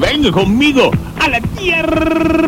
Venga conmigo a la tierra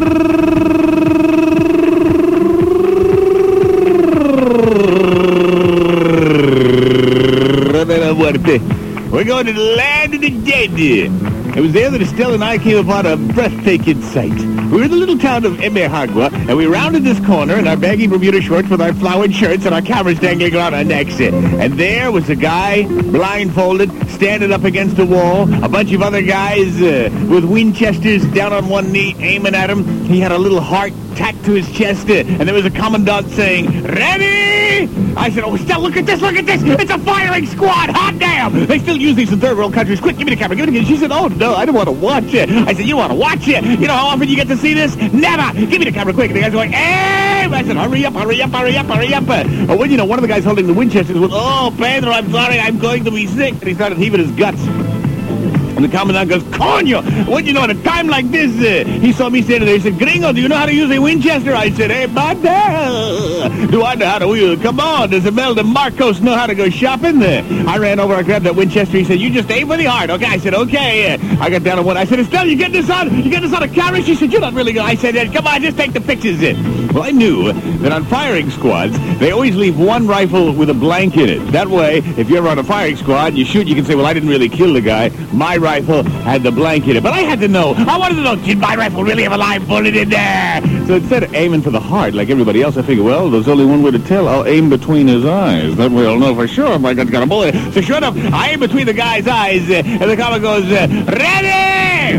de la muerte. We're going to the land of the dead. It was there that Estelle and I came upon a breathtaking sight. We were in the little town of Emehagua, and we rounded this corner in our baggy Bermuda shorts with our flowered shirts and our cameras dangling around our necks. And there was a guy, blindfolded, standing up against a wall. A bunch of other guys with Winchesters down on one knee, aiming at him. He had a little heart tacked to his chest, and there was a commandant saying, "Ready?" I said, "Oh, Estelle, look at this, look at this. It's a firing squad. Hot damn. They still use these in third world countries. Quick, give me the camera, give me the camera." She said, "Oh, no, I don't want to watch it." I said, "You want to watch it? You know how often you get to see this? Never. Give me the camera, quick." And the guys were like, "Aim!" I said, "Hurry up, hurry up, hurry up, hurry up." Well, you know, one of the guys holding the Winchesters went, "Oh, Pedro, I'm sorry, I'm going to be sick." And he started heaving his guts. And the commandant goes, "Coño, what you know, at a time like this," he saw me standing there. He said, "Gringo, do you know how to use a Winchester?" I said, "Hey, bata, do I know how to use? Come on, does Imelda Marcos know how to go shopping?" I ran over, I grabbed that Winchester. He said, "You just aim for the heart." Okay, I said, "Okay." I got down on one. I said, "Estelle, you get this on a camera?" She said, "You're not really going." I said, "Come on, just take the pictures." Well, I knew that on firing squads, they always leave one rifle with a blank in it. That way, if you're ever on a firing squad, you shoot, you can say, "Well, I didn't really kill the guy. My rifle had the blank in it." But I had to know. I wanted to know, did my rifle really have a live bullet in there? So instead of aiming for the heart like everybody else, I figured, well, there's only one way to tell. I'll aim between his eyes. That way I'll know for sure if my gun's got a bullet. So sure enough, I aim between the guy's eyes, and the commandant goes, "Ready!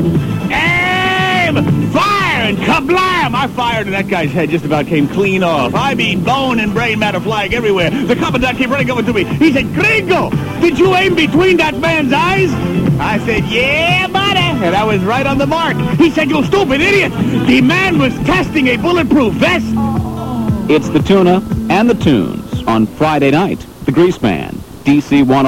Aim! Fire!" And kablam! I fired, and that guy's head just about came clean off. I mean, bone and brain matter flying everywhere. The commandant came running over to me. He said, "Gringo, did you aim between that man's eyes?" I said, "Yeah, buddy." And I was right on the mark. He said, "You stupid idiot. The man was testing a bulletproof vest." It's the Tuna and the Tunes on Friday night. The Grease Man, DC 101.